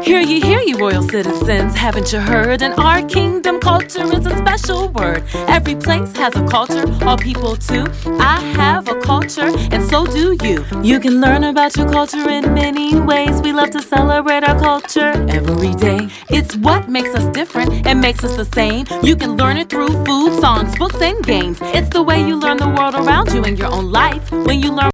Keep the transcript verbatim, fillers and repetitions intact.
Hear ye, hear ye, royal citizens, haven't you heard? In our kingdom, culture is a special word. Every place has a culture, all people too. I have a culture, and so do you. You can learn about your culture in many ways. We love to celebrate our culture every day. It's what makes us different and makes us the same. You can learn it through food, songs, books, and games. It's the way you learn the world around you in your own life. When you learn